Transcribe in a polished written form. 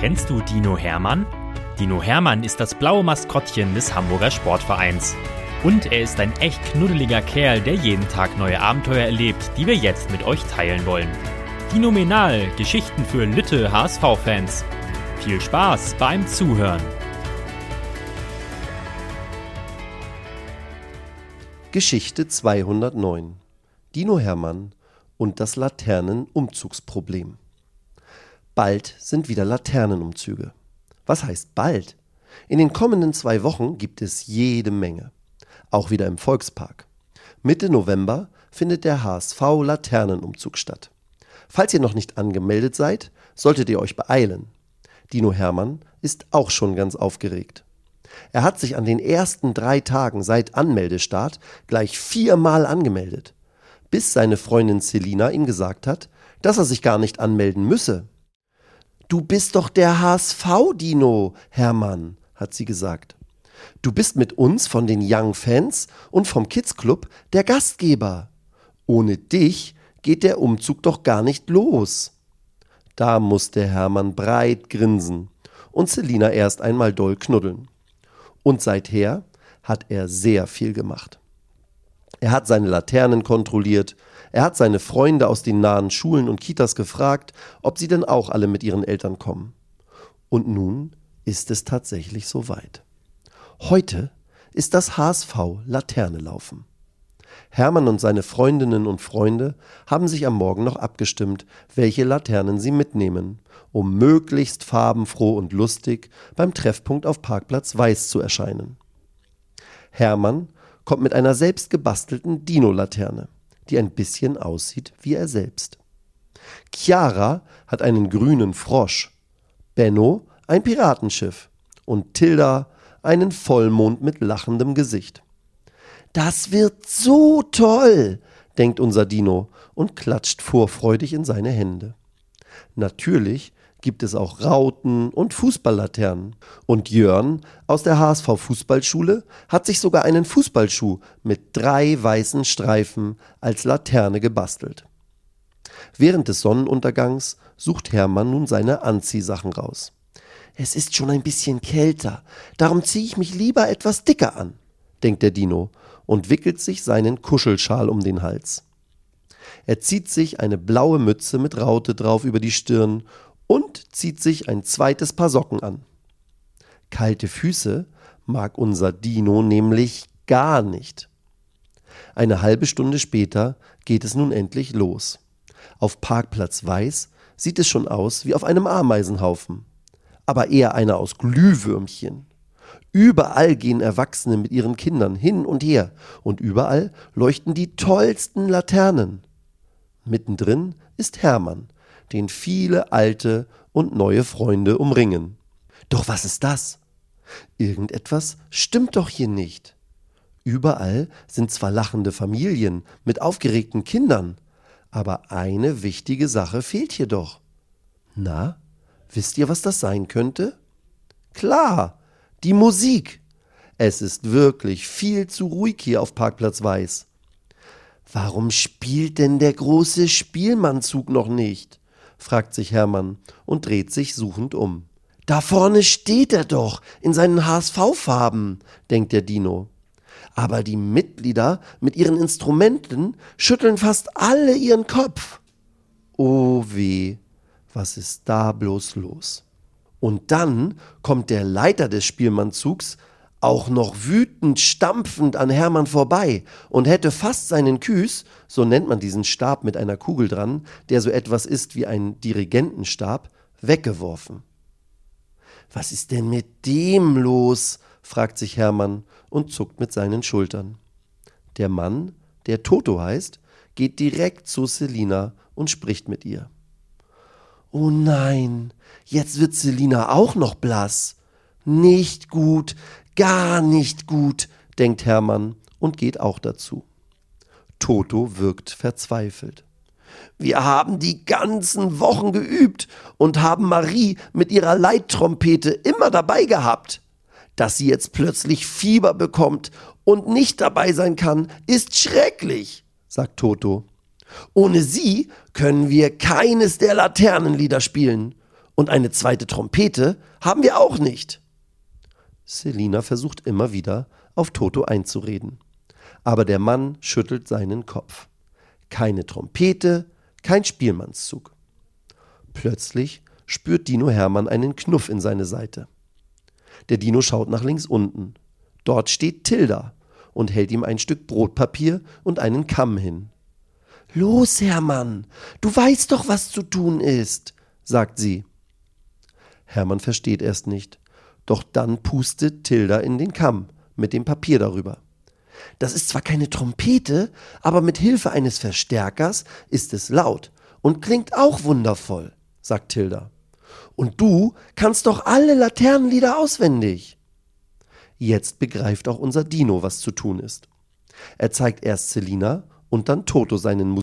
Kennst du Dino Hermann? Dino Hermann ist das blaue Maskottchen des Hamburger Sportvereins. Und er ist ein echt knuddeliger Kerl, der jeden Tag neue Abenteuer erlebt, die wir jetzt mit euch teilen wollen. Dinomenal, Geschichten für Lütte HSV-Fans. Viel Spaß beim Zuhören. Geschichte 209. Dino Hermann und das Laternenumzugsproblem. Bald sind wieder Laternenumzüge. Was heißt bald? In den kommenden 2 Wochen gibt es jede Menge. Auch wieder im Volkspark. Mitte November findet der HSV-Laternenumzug statt. Falls ihr noch nicht angemeldet seid, solltet ihr euch beeilen. Dino Hermann ist auch schon ganz aufgeregt. Er hat sich an den ersten 3 Tagen seit Anmeldestart gleich 4-mal angemeldet, bis seine Freundin Selina ihm gesagt hat, dass er sich gar nicht anmelden müsse. »Du bist doch der HSV-Dino, Hermann«, hat sie gesagt. »Du bist mit uns von den Young Fans und vom Kids Club der Gastgeber. Ohne dich geht der Umzug doch gar nicht los.« Da musste Hermann breit grinsen und Selina erst einmal doll knuddeln. Und seither hat er sehr viel gemacht. Er hat seine Laternen kontrolliert, er hat seine Freunde aus den nahen Schulen und Kitas gefragt, ob sie denn auch alle mit ihren Eltern kommen. Und nun ist es tatsächlich soweit. Heute ist das HSV-Laternelaufen. Hermann und seine Freundinnen und Freunde haben sich am Morgen noch abgestimmt, welche Laternen sie mitnehmen, um möglichst farbenfroh und lustig beim Treffpunkt auf Parkplatz Weiß zu erscheinen. Hermann kommt mit einer selbst gebastelten Dino-Laterne, die ein bisschen aussieht wie er selbst. Chiara hat einen grünen Frosch, Benno ein Piratenschiff und Tilda einen Vollmond mit lachendem Gesicht. »Das wird so toll«, denkt unser Dino und klatscht vorfreudig in seine Hände. Natürlich gibt es auch Rauten und Fußballlaternen. Und Jörn aus der HSV-Fußballschule hat sich sogar einen Fußballschuh mit 3 weißen Streifen als Laterne gebastelt. Während des Sonnenuntergangs sucht Hermann nun seine Anziehsachen raus. »Es ist schon ein bisschen kälter, darum ziehe ich mich lieber etwas dicker an«, denkt der Dino und wickelt sich seinen Kuschelschal um den Hals. Er zieht sich eine blaue Mütze mit Raute drauf über die Stirn und zieht sich ein zweites Paar Socken an. Kalte Füße mag unser Dino nämlich gar nicht. Eine halbe Stunde später geht es nun endlich los. Auf Parkplatz Weiß sieht es schon aus wie auf einem Ameisenhaufen, aber eher einer aus Glühwürmchen. Überall gehen Erwachsene mit ihren Kindern hin und her und überall leuchten die tollsten Laternen. Mittendrin ist Hermann, den viele alte und neue Freunde umringen. Doch was ist das? Irgendetwas stimmt doch hier nicht. Überall sind zwar lachende Familien mit aufgeregten Kindern, aber eine wichtige Sache fehlt hier doch. Na, wisst ihr, was das sein könnte? Klar, die Musik. Es ist wirklich viel zu ruhig hier auf Parkplatz Weiß. Warum spielt denn der große Spielmannzug noch nicht? Fragt sich Hermann und dreht sich suchend um. Da vorne steht er doch, in seinen HSV-Farben, denkt der Dino. Aber die Mitglieder mit ihren Instrumenten schütteln fast alle ihren Kopf. Oh weh, was ist da bloß los? Und dann kommt der Leiter des Spielmannzugs auch noch wütend stampfend an Hermann vorbei und hätte fast seinen Küß, so nennt man diesen Stab mit einer Kugel dran, der so etwas ist wie ein Dirigentenstab, weggeworfen. »Was ist denn mit dem los?«, fragt sich Hermann und zuckt mit seinen Schultern. Der Mann, der Toto heißt, geht direkt zu Selina und spricht mit ihr. »Oh nein, jetzt wird Selina auch noch blass. Nicht gut, gar nicht gut«, denkt Hermann und geht auch dazu. Toto wirkt verzweifelt. »Wir haben die ganzen Wochen geübt und haben Marie mit ihrer Leittrompete immer dabei gehabt. Dass sie jetzt plötzlich Fieber bekommt und nicht dabei sein kann, ist schrecklich«, sagt Toto. »Ohne sie können wir keines der Laternenlieder spielen. Und eine zweite Trompete haben wir auch nicht. Selina versucht immer wieder, auf Toto einzureden. Aber der Mann schüttelt seinen Kopf. Keine Trompete, kein Spielmannszug. Plötzlich spürt Dino Hermann einen Knuff in seine Seite. Der Dino schaut nach links unten. Dort steht Tilda und hält ihm ein Stück Brotpapier und einen Kamm hin. »Los, Hermann, du weißt doch, was zu tun ist«, sagt sie. Hermann versteht erst nicht, doch dann pustet Tilda in den Kamm mit dem Papier darüber. »Das ist zwar keine Trompete, aber mit Hilfe eines Verstärkers ist es laut und klingt auch wundervoll«, sagt Tilda. »Und du kannst doch alle Laternenlieder auswendig.« Jetzt begreift auch unser Dino, was zu tun ist. Er zeigt erst Selina und dann Toto seinen